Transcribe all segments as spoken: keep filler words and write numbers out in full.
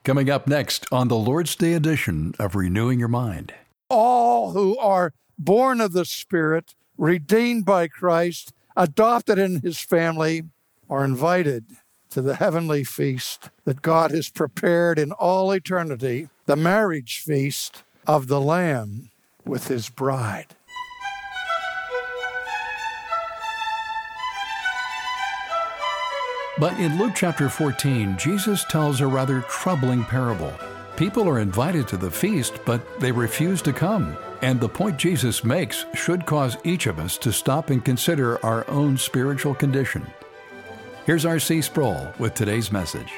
coming up next on the Lord's Day edition of Renewing Your Mind. All who are born of the Spirit, redeemed by Christ, adopted in his family, are invited to the heavenly feast that God has prepared in all eternity, the marriage feast of the Lamb with his bride. But in Luke chapter fourteen, Jesus tells a rather troubling parable. People are invited to the feast, but they refuse to come. And the point Jesus makes should cause each of us to stop and consider our own spiritual condition. Here's R C Sproul with today's message.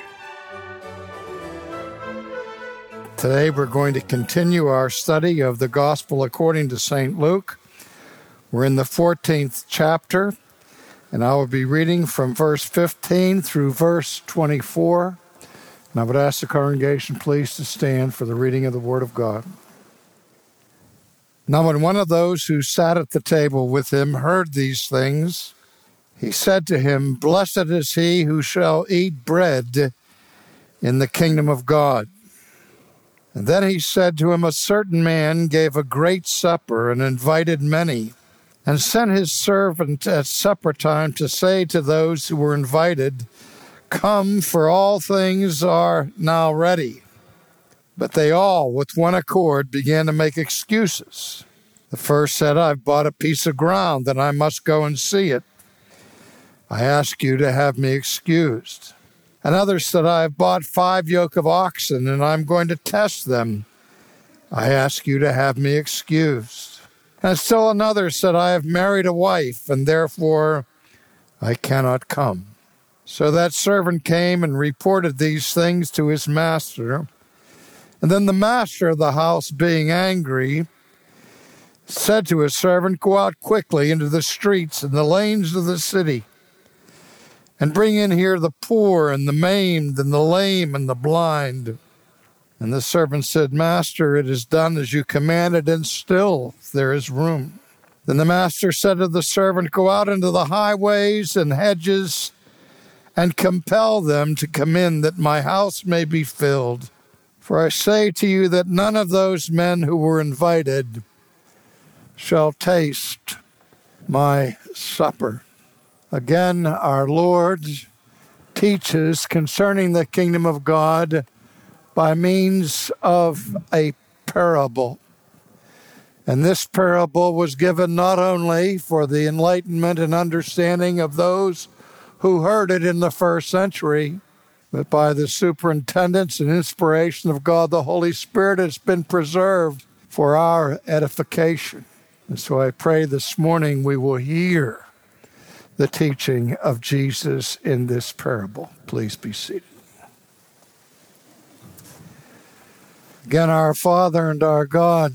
Today we're going to continue our study of the Gospel according to Saint Luke. We're in the fourteenth chapter, and I will be reading from verse fifteen through verse twenty-four. And I would ask the congregation please to stand for the reading of the Word of God. Now when one of those who sat at the table with him heard these things, he said to him, "Blessed is he who shall eat bread in the kingdom of God." And then he said to him, "A certain man gave a great supper and invited many, and sent his servant at supper time to say to those who were invited, 'Come, for all things are now ready.' But they all, with one accord, began to make excuses. The first said, 'I've bought a piece of ground, and I must go and see it. I ask you to have me excused.' Another said, 'I have bought five yoke of oxen, and I'm going to test them. I ask you to have me excused.' And still another said, 'I have married a wife, and therefore I cannot come.' So that servant came and reported these things to his master. And then the master of the house, being angry, said to his servant, 'Go out quickly into the streets and the lanes of the city, and bring in here the poor and the maimed and the lame and the blind.' And the servant said, 'Master, it is done as you commanded, and still there is room.' Then the master said to the servant, 'Go out into the highways and hedges, and compel them to come in, that my house may be filled. For I say to you that none of those men who were invited shall taste my supper.'" Again, our Lord teaches concerning the kingdom of God by means of a parable. And this parable was given not only for the enlightenment and understanding of those who heard it in the first century, but by the superintendence and inspiration of God, the Holy Spirit, has been preserved for our edification. And so I pray this morning we will hear the teaching of Jesus in this parable. Please be seated. Again, our Father and our God,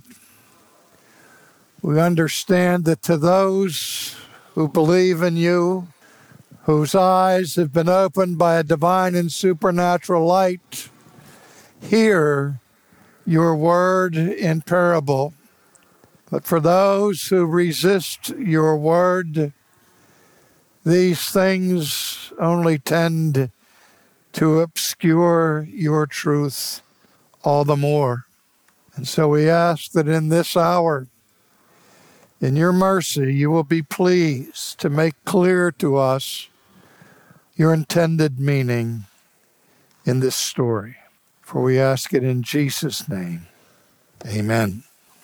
we understand that to those who believe in you, whose eyes have been opened by a divine and supernatural light, hear your word in parable. But for those who resist your word, these things only tend to obscure your truth all the more. And so we ask that in this hour, in your mercy, you will be pleased to make clear to us your intended meaning in this story. For we ask it in Jesus' name. Amen.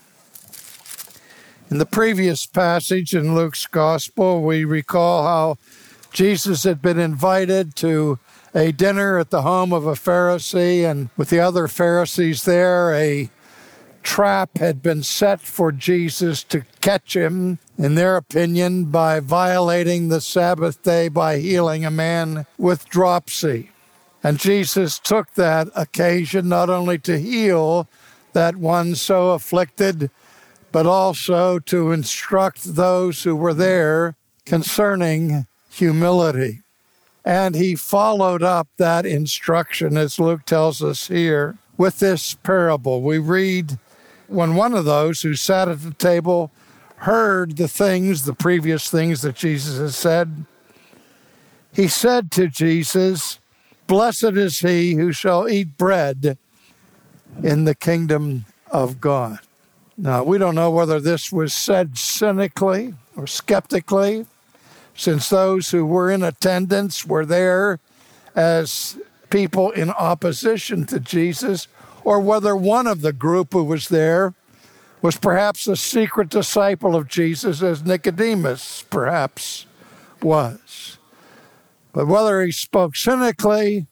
In the previous passage in Luke's Gospel, we recall how Jesus had been invited to a dinner at the home of a Pharisee, and with the other Pharisees there, a trap had been set for Jesus to catch him, in their opinion, by violating the Sabbath day by healing a man with dropsy. And Jesus took that occasion not only to heal that one so afflicted, but also to instruct those who were there concerning humility. And he followed up that instruction, as Luke tells us here, with this parable. We read, when one of those who sat at the table heard the things, the previous things that Jesus had said, he said to Jesus, "Blessed is he who shall eat bread in the kingdom of God. Now, we don't know whether this was said cynically or skeptically, since those who were in attendance were there as people in opposition to Jesus, or whether one of the group who was there was perhaps a secret disciple of Jesus, as Nicodemus perhaps was. But whether he spoke cynically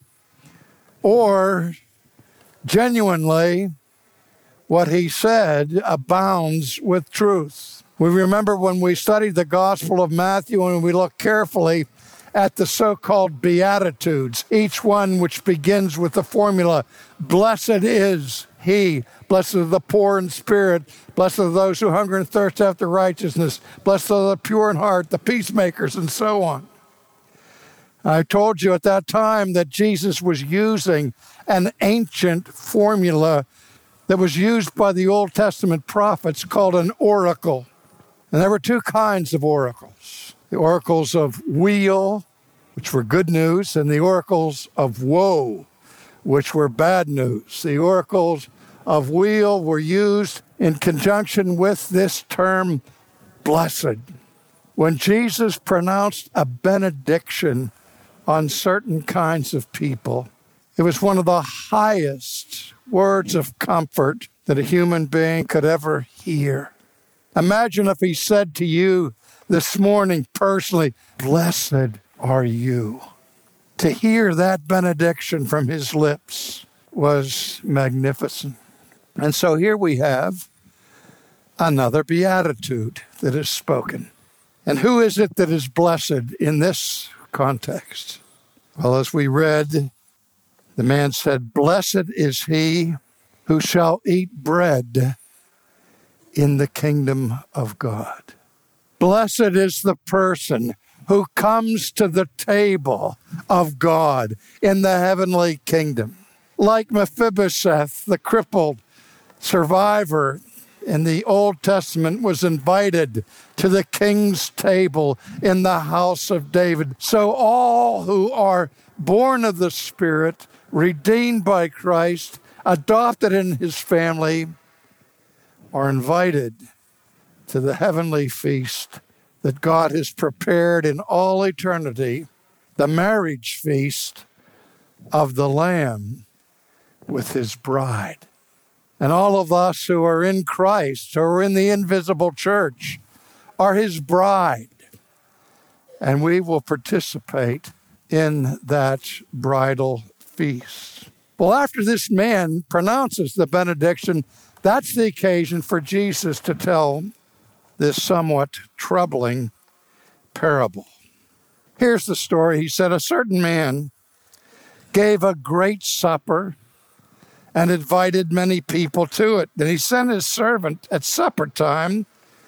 or genuinely, what he said abounds with truth. We remember when we studied the Gospel of Matthew and we looked carefully at the so-called Beatitudes, each one which begins with the formula, blessed is he, blessed are the poor in spirit, blessed are those who hunger and thirst after righteousness, blessed are the pure in heart, the peacemakers, and so on. I told you at that time that Jesus was using an ancient formula that was used by the Old Testament prophets called an oracle. And there were two kinds of oracles. The oracles of weal, which were good news, and the oracles of woe, which were bad news. The oracles of weal were used in conjunction with this term, blessed. When Jesus pronounced a benediction on certain kinds of people, it was one of the highest words of comfort that a human being could ever hear. Imagine if he said to you this morning personally, blessed are you. To hear that benediction from his lips was magnificent. And so here we have another beatitude that is spoken. And who is it that is blessed in this context? Well, as we read, the man said, blessed is he who shall eat bread in the kingdom of God. Blessed is the person who comes to the table of God in the heavenly kingdom. Like Mephibosheth, the crippled survivor in the Old Testament was invited to the king's table in the house of David. So all who are born of the Spirit, redeemed by Christ, adopted in his family, are invited to the heavenly feast that God has prepared in all eternity, the marriage feast of the Lamb with his bride. And all of us who are in Christ, who are in the invisible church, are his bride. And we will participate in that bridal feast. Well, after this man pronounces the benediction, that's the occasion for Jesus to tell this somewhat troubling parable. Here's the story. He said, a certain man gave a great supper and invited many people to it. Then he sent his servant at supper time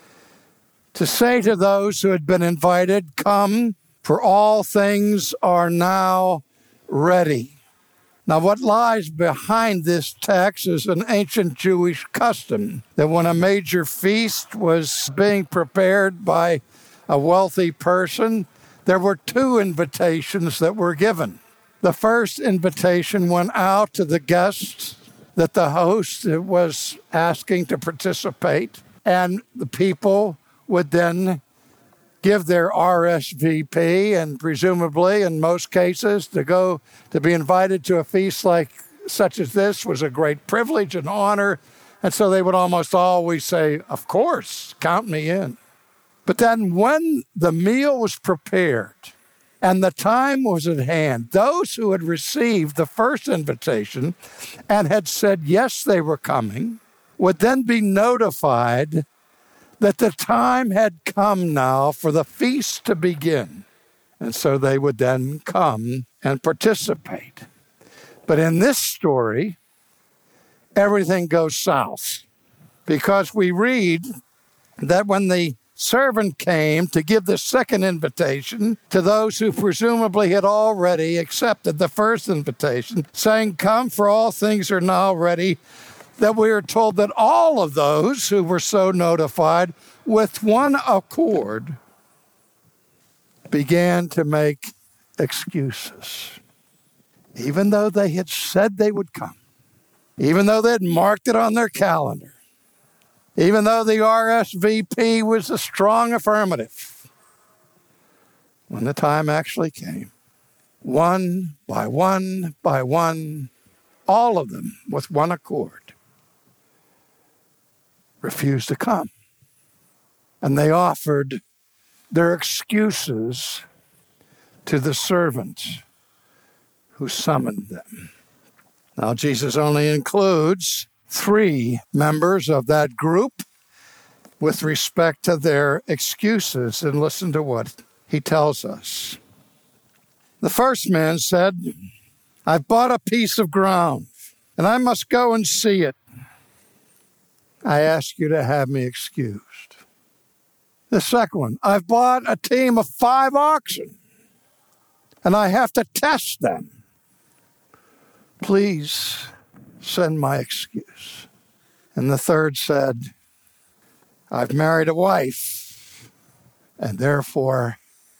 to say to those who had been invited, come, for all things are now ready. Now, what lies behind this text is an ancient Jewish custom that when a major feast was being prepared by a wealthy person, there were two invitations that were given. The first invitation went out to the guests that the host was asking to participate, and the people would then give their R S V P, and presumably, in most cases, to go to be invited to a feast like such as this was a great privilege and honor. And so they would almost always say, of course, count me in. But then when the meal was prepared and the time was at hand, those who had received the first invitation and had said, yes, they were coming, would then be notified that the time had come now for the feast to begin. And so they would then come and participate. But in this story, everything goes south, because we read that when the servant came to give the second invitation to those who presumably had already accepted the first invitation, saying, come, for all things are now ready, that we are told that all of those who were so notified with one accord began to make excuses. Even though they had said they would come, even though they'd marked it on their calendar, even though the R S V P was a strong affirmative, when the time actually came, one by one by one, all of them with one accord refused to come. And they offered their excuses to the servant who summoned them. Now, Jesus only includes three members of that group with respect to their excuses. And listen to what he tells us. The first man said, I've bought a piece of ground, and I must go and see it. I ask you to have me excused. The second one, I've bought a team of five oxen, and I have to test them. Please send my excuse. And the third said, I've married a wife, and therefore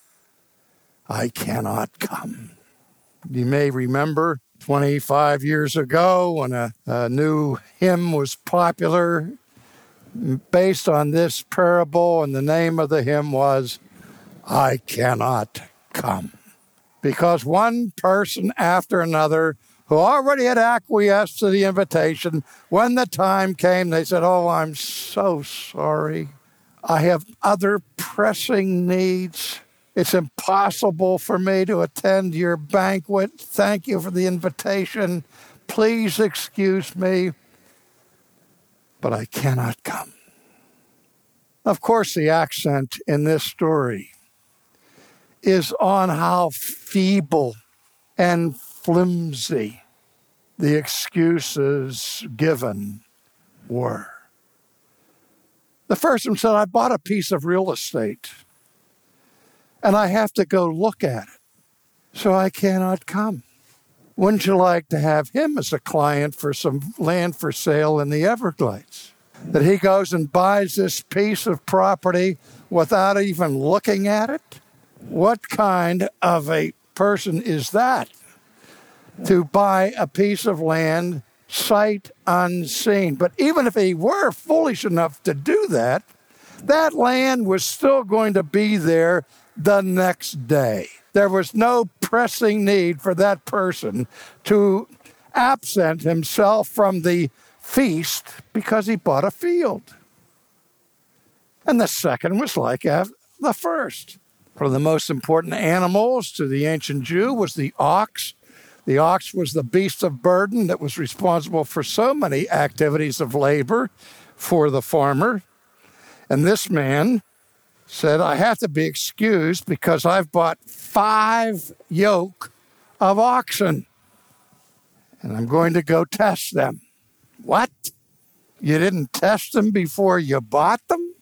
I cannot come. You may remember twenty-five years ago when a, a new hymn was popular based on this parable, and the name of the hymn was, I Cannot Come. Because one person after another who already had acquiesced to the invitation, when the time came, they said, oh, I'm so sorry. I have other pressing needs. It's impossible for me to attend your banquet. Thank you for the invitation. Please excuse me, but I cannot come. Of course, the accent in this story is on how feeble and flimsy the excuses given were. The first one said, I bought a piece of real estate, and I have to go look at it, so I cannot come. Wouldn't you like to have him as a client for some land for sale in the Everglades? That he goes and buys this piece of property without even looking at it? What kind of a person is that? To buy a piece of land sight unseen. But even if he were foolish enough to do that, that land was still going to be there the next day. There was no pressing need for that person to absent himself from the feast because he bought a field. And the second was like the first. One of the most important animals to the ancient Jew was the ox. The ox was the beast of burden that was responsible for so many activities of labor for the farmer. And this man said, I have to be excused because I've bought five yoke of oxen, and I'm going to go test them. What? You didn't test them before you bought them?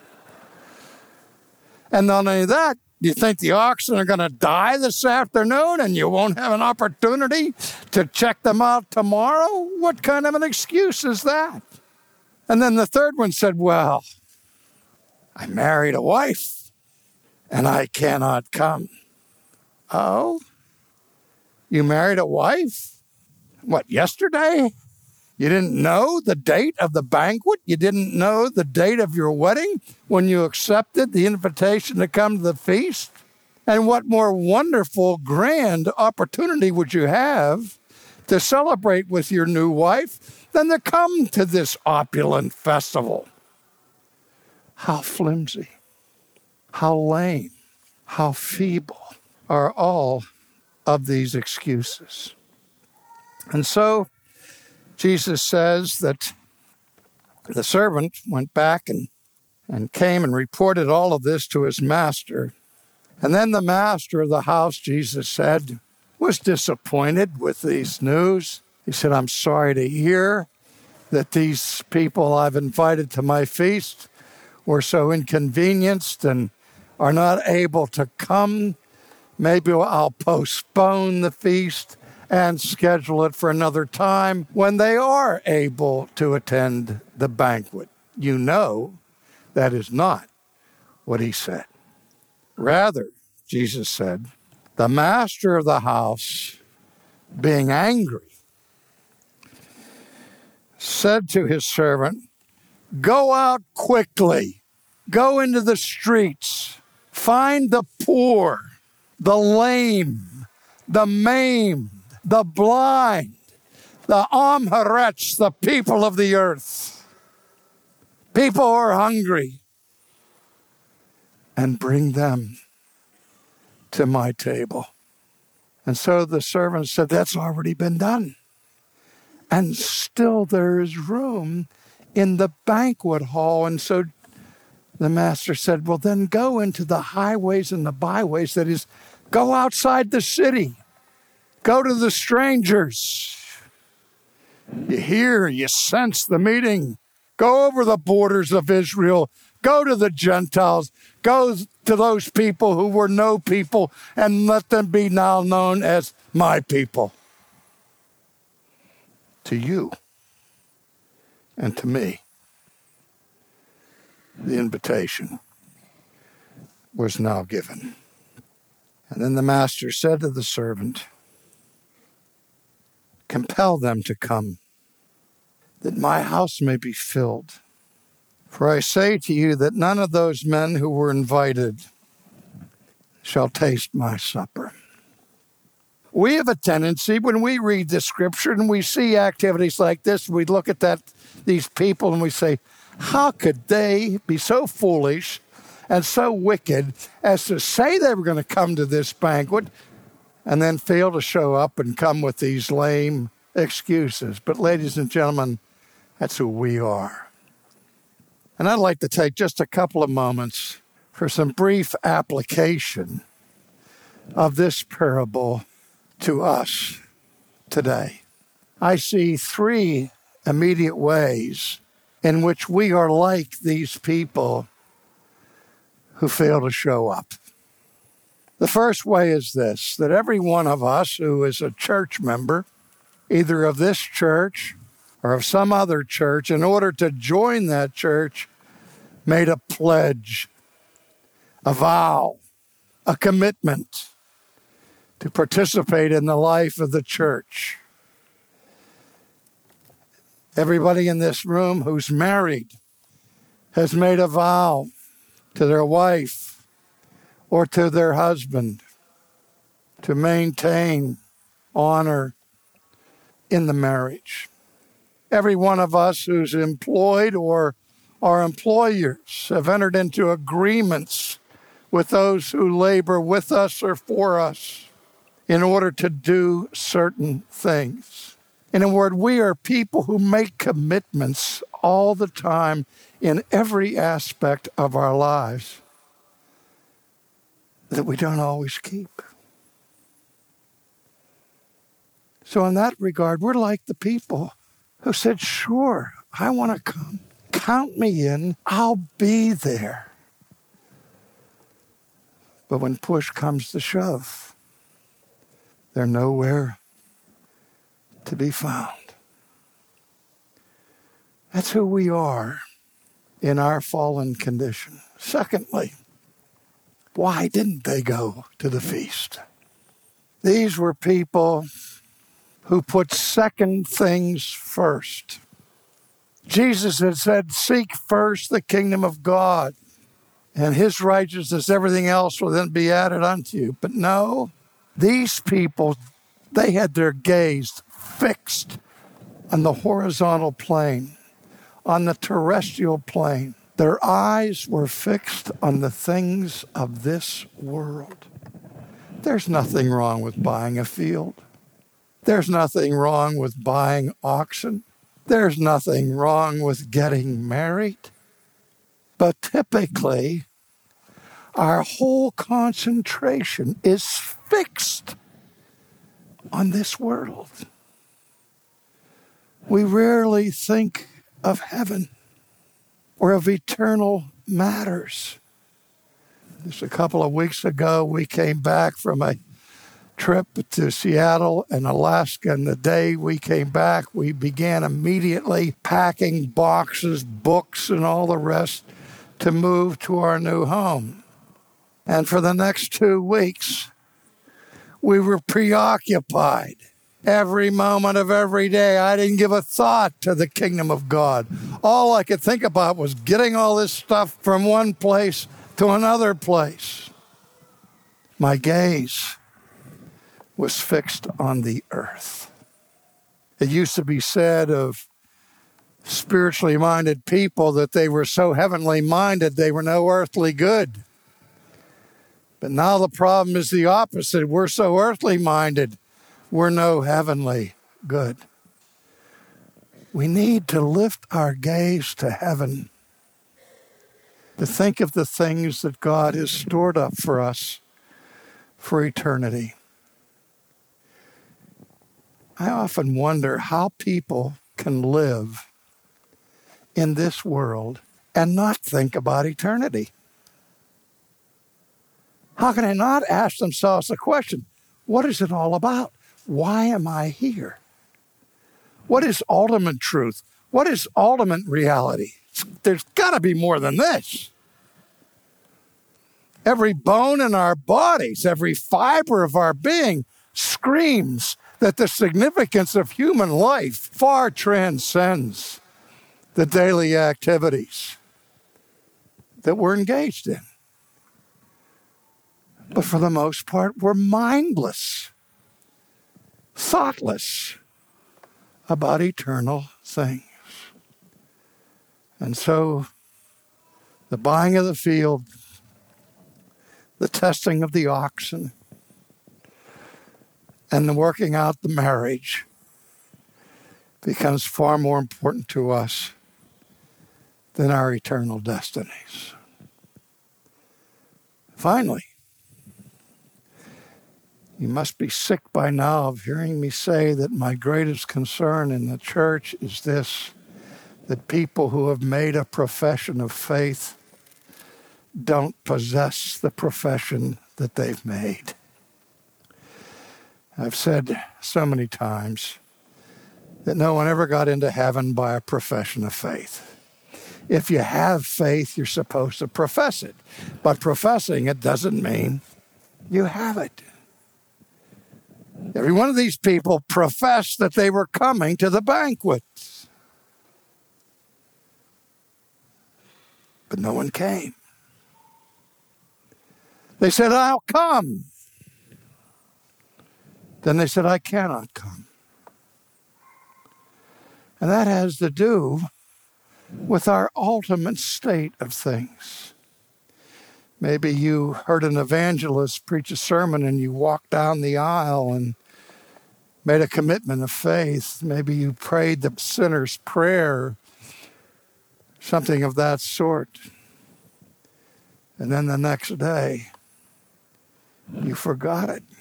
And not only that, do you think the oxen are going to die this afternoon and you won't have an opportunity to check them out tomorrow? What kind of an excuse is that? And then the third one said, well, I married a wife and I cannot come. Oh? You married a wife? What, yesterday? You didn't know the date of the banquet? You didn't know the date of your wedding when you accepted the invitation to come to the feast? And what more wonderful, grand opportunity would you have to celebrate with your new wife than to come to this opulent festival? How flimsy, how lame, how feeble are all of these excuses. And so Jesus says that the servant went back and, and came and reported all of this to his master. And then the master of the house, Jesus said, was disappointed with these news. He said, I'm sorry to hear that these people I've invited to my feast were so inconvenienced and are not able to come. Maybe I'll postpone the feast and schedule it for another time when they are able to attend the banquet. You know, that is not what he said. Rather, Jesus said, the master of the house, being angry, said to his servant, "Go out quickly, go into the streets, find the poor, the lame, the maimed, the blind, the Amharetz, the people of the earth, people who are hungry, and bring them to my table." And so the servant said, "That's already been done. And still there is room in the banquet hall." And so the master said, "Well, then go into the highways and the byways." That is, go outside the city. Go to the strangers. You hear, you sense the meeting. Go over the borders of Israel. Go to the Gentiles. Go to those people who were no people and let them be now known as my people. To you and to me, the invitation was now given. And then the master said to the servant, "Compel them to come, that my house may be filled. For I say to you that none of those men who were invited shall taste my supper." We have a tendency, when we read the scripture and we see activities like this, we look at that these people and we say, how could they be so foolish and so wicked as to say they were going to come to this banquet and then fail to show up and come with these lame excuses? But ladies and gentlemen, that's who we are. And I'd like to take just a couple of moments for some brief application of this parable to us today. I see three immediate ways in which we are like these people who fail to show up. The first way is this, that every one of us who is a church member, either of this church or of some other church, in order to join that church, made a pledge, a vow, a commitment to participate in the life of the church. Everybody in this room who's married has made a vow to their wife or to their husband to maintain honor in the marriage. Every one of us who's employed or our employers have entered into agreements with those who labor with us or for us in order to do certain things. In a word, we are people who make commitments all the time in every aspect of our lives that we don't always keep. So in that regard, we're like the people who said, sure, I want to come. Count me in. I'll be there. But when push comes to shove, they're nowhere to be found. That's who we are in our fallen condition. Secondly, why didn't they go to the feast? These were people who put second things first. Jesus had said, seek first the kingdom of God and his righteousness, everything else will then be added unto you. But no, these people, they had their gaze fixed on the horizontal plane, on the terrestrial plane. Their eyes were fixed on the things of this world. There's nothing wrong with buying a field. There's nothing wrong with buying oxen. There's nothing wrong with getting married. But typically, our whole concentration is fixed on this world. We rarely think of heaven or of eternal matters. Just a couple of weeks ago, we came back from a trip to Seattle and Alaska, and the day we came back, we began immediately packing boxes, books, and all the rest to move to our new home. And for the next two weeks, we were preoccupied Every moment of every day, I didn't give a thought to the kingdom of God. All I could think about was getting all this stuff from one place to another place. My gaze was fixed on the earth. It used to be said of spiritually minded people that they were so heavenly minded they were no earthly good. But now the problem is the opposite. We're so earthly minded, we're no heavenly good. We need to lift our gaze to heaven, to think of the things that God has stored up for us for eternity. I often wonder how people can live in this world and not think about eternity. How can they not ask themselves the question, what is it all about? Why am I here? What is ultimate truth? What is ultimate reality? There's got to be more than this. Every bone in our bodies, every fiber of our being screams that the significance of human life far transcends the daily activities that we're engaged in. But for the most part, we're mindless, thoughtless about eternal things. And so the buying of the field, the testing of the oxen, and the working out the marriage becomes far more important to us than our eternal destinies. Finally, you must be sick by now of hearing me say that my greatest concern in the church is this, that people who have made a profession of faith don't possess the profession that they've made. I've said so many times that no one ever got into heaven by a profession of faith. If you have faith, you're supposed to profess it. But professing it doesn't mean you have it. Every one of these people professed that they were coming to the banquet. But no one came. They said, I'll come. Then they said, I cannot come. And that has to do with our ultimate state of things. Maybe you heard an evangelist preach a sermon and you walked down the aisle and made a commitment of faith. Maybe you prayed the sinner's prayer, something of that sort. And then the next day, you forgot it.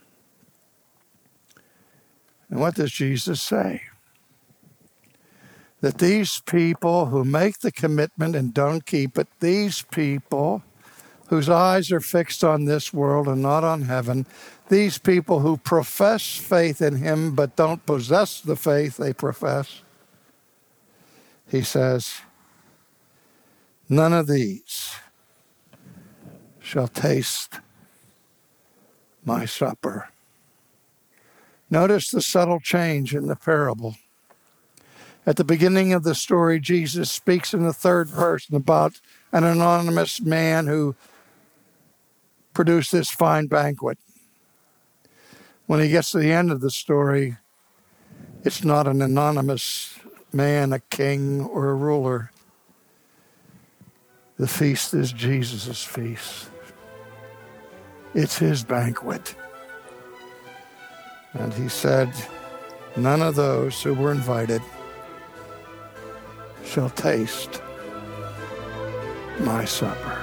And what does Jesus say? That these people who make the commitment and don't keep it, these people whose eyes are fixed on this world and not on heaven, these people who profess faith in him but don't possess the faith they profess, he says, none of these shall taste my supper. Notice the subtle change in the parable. At the beginning of the story, Jesus speaks in the third person about an anonymous man who produced this fine banquet. When he gets to the end of the story, it's not an anonymous man, a king, or a ruler. The feast is Jesus' feast. It's his banquet. And he said, none of those who were invited shall taste my supper.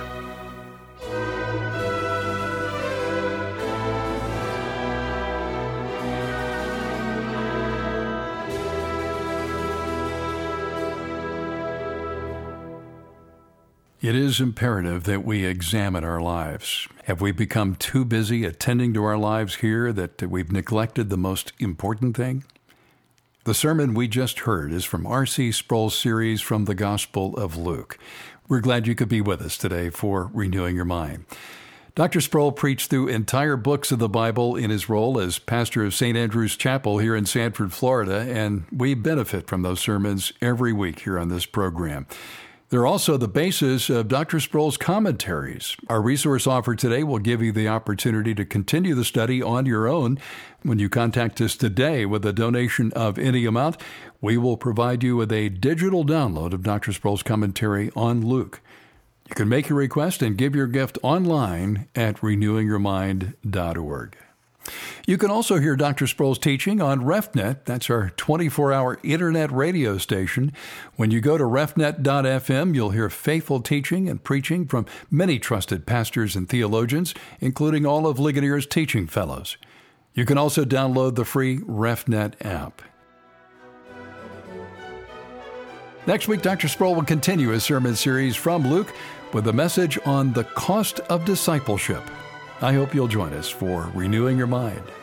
It is imperative that we examine our lives. Have we become too busy attending to our lives here that we've neglected the most important thing? The sermon we just heard is from R C Sproul's series from the Gospel of Luke. We're glad you could be with us today for Renewing Your Mind. Doctor Sproul preached through entire books of the Bible in his role as pastor of Saint Andrew's Chapel here in Sanford, Florida, and we benefit from those sermons every week here on this program. They're also the basis of Doctor Sproul's commentaries. Our resource offer today will give you the opportunity to continue the study on your own. When you contact us today with a donation of any amount, we will provide you with a digital download of Doctor Sproul's commentary on Luke. You can make your request and give your gift online at renewing your mind dot org. You can also hear Doctor Sproul's teaching on RefNet. That's our twenty-four hour internet radio station. When you go to refnet dot f m, you'll hear faithful teaching and preaching from many trusted pastors and theologians, including all of Ligonier's teaching fellows. You can also download the free RefNet app. Next week, Doctor Sproul will continue his sermon series from Luke with a message on the cost of discipleship. I hope you'll join us for Renewing Your Mind.